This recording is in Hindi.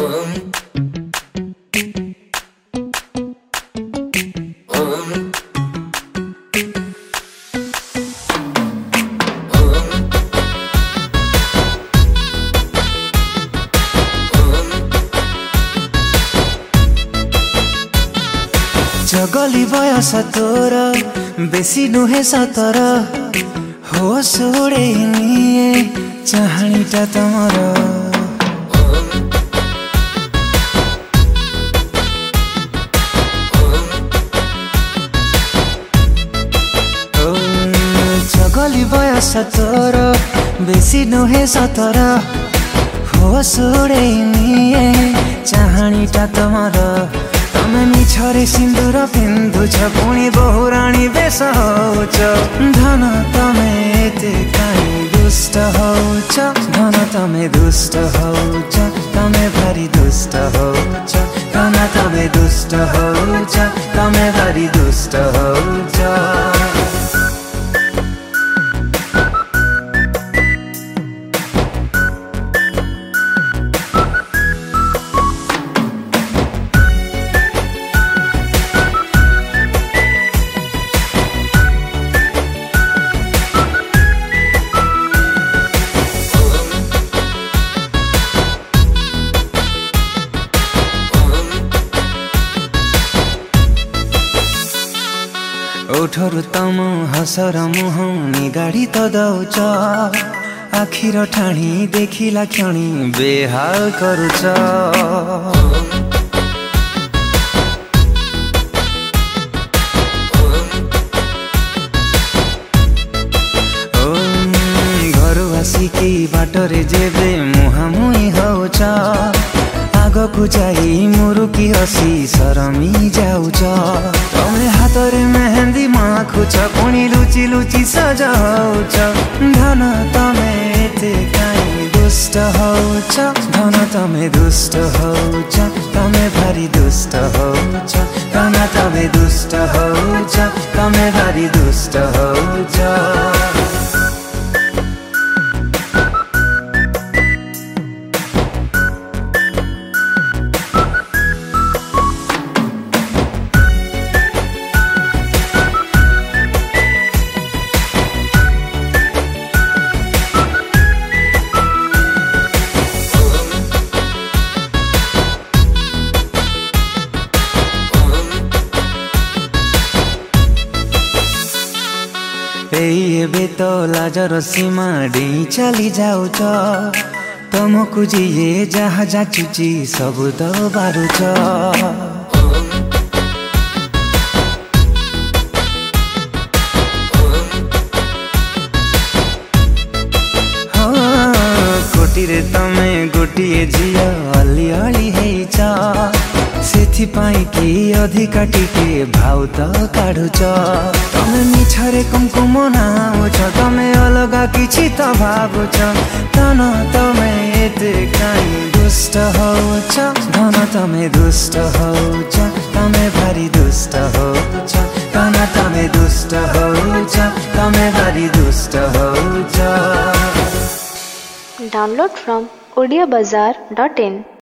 जगली बयस तोर बेसी नुहे 17 होश उड़े निए चाहणीटा तमर जगली बयस तोर बेसी नुहे 17 होश उड़े निए चाहणीटा तमर तमे मिछरे सिंदूर पिंधुछ पुणी बहुराणी बेस होउछ धन तमे एते काई दुष्ट होउछ धन तमे दुष्ट होउछ तमे भारी दुष्ट होउछ धन तमे दुष्ट होउछ तमे भारी दुष्ट होउछ। ओठरु तम हसर मुहानी गाड़ी त दौच आखिर ठाणी देखिला क्षणी बेहाल करुछ घरु आसिकी बाटरे जेबे मुहामुही होउछ आगकु जाई मुरुकी हसी सरमी जाउछ तमे हातरे मेहंदी माखुछ पुणी लुची लुची सजाउछ धन तमे एते काई दुष्ट होउछ धन तमे दुष्ट होउछ तमे भारी दुष्ट होउछ धन तमे दुष्ट होउछ तमे भारी दुष्ट होउछ। एबे तो लाजर सीमा डेई चली जाउछ तमकु जिए जहा जाचुची सब तो बारुछ कोटिरे तमे गोटिए झिया अली अली हेइछ सेथिपाई कि अधिका टिके भाउ त काढुछ तमे मिछरे कुमकुम नाउछ तमे अलगा किछि त भाबुछ धन तमे एते काई दुष्ट होउछ धन तमे दुष्ट होउछ तमे भारी दुष्ट होउछ धन तमे दुष्ट होउछ तमे भारी दुष्ट होउछ। Download from odiabazaar.in